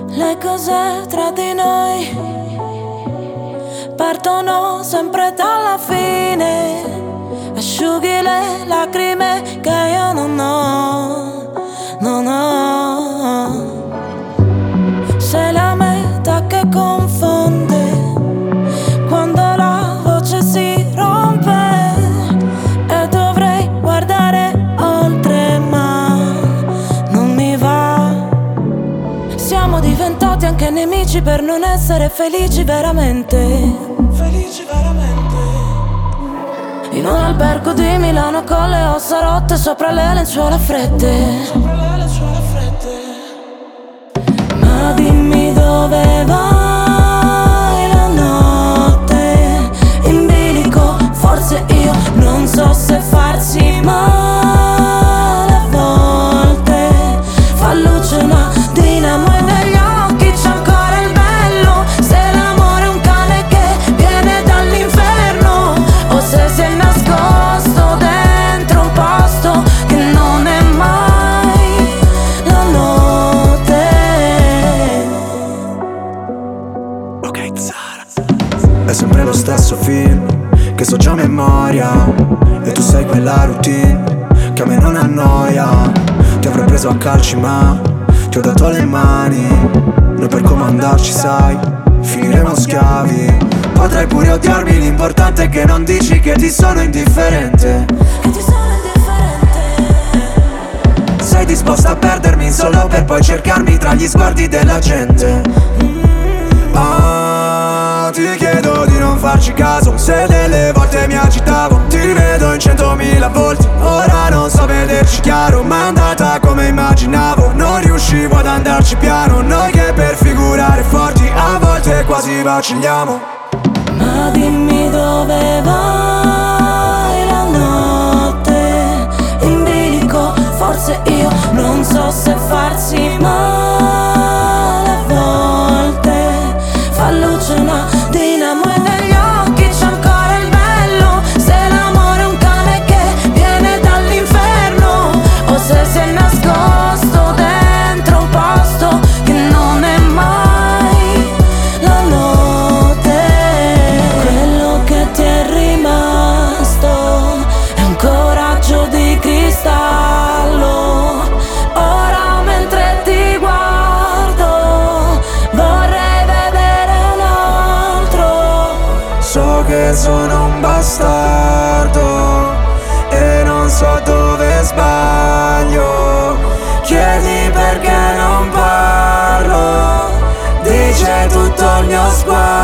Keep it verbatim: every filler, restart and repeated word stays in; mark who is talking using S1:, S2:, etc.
S1: Le cose tra di noi partono sempre dalla fine. Asciughi le lacrime che io non ho, non ho. Sei la metà che confonde quando la voce si rompe e dovrei guardare oltre ma non mi va. Siamo diventati anche nemici per non essere felici veramente. Felici veramente. In un albergo di Milano con le ossa rotte sopra le lenzuola fredde. Sopra le lenzuola fredde. Ma dimmi dove vai la notte in bilico. Forse io non so se farsi male a volte. Fa luce una dinamo e negli occhi c'è ancora il bello. Se l'amore è un cane che viene dall'inferno o se sei nascosto dentro un posto che non è mai la notte.
S2: Ok Zara. È sempre lo stesso film che so già a memoria e tu sai quella routine che a me non annoia. Ti avrei preso a calci ma ti ho dato le mani. Noi per comandarci sai finiremo schiavi. Potrai pure odiarmi, l'importante è che non dici che ti sono indifferente.
S1: Che ti sono indifferente.
S2: Sei disposta a perdermi solo per poi cercarmi tra gli sguardi della gente. Ah, ti chiedo di non farci caso se delle volte mi agitavo. Ti vedo in centomila volti, ora non so vederci chiaro. Ma è andata come immaginavo, non riuscivo ad andarci piano. Noi che per figurare forti a volte quasi vacilliamo.
S1: Ma dimmi dove vai la notte in bilico. Forse io non so se farsi male a volte. Fa luce una dinamo e negli occhi c'è ancora il bello. Se l'amore è un cane che viene dall'inferno o se sei nascosto dentro un posto che non è mai la notte. Quello che ti è rimasto è un coraggio di cristallo. Ora mentre ti guardo vorrei vedere un altro.
S2: So che sono un bastardo e non so dove sbaglio. Chiedi perché non parlo, dice tutto il mio sguardo.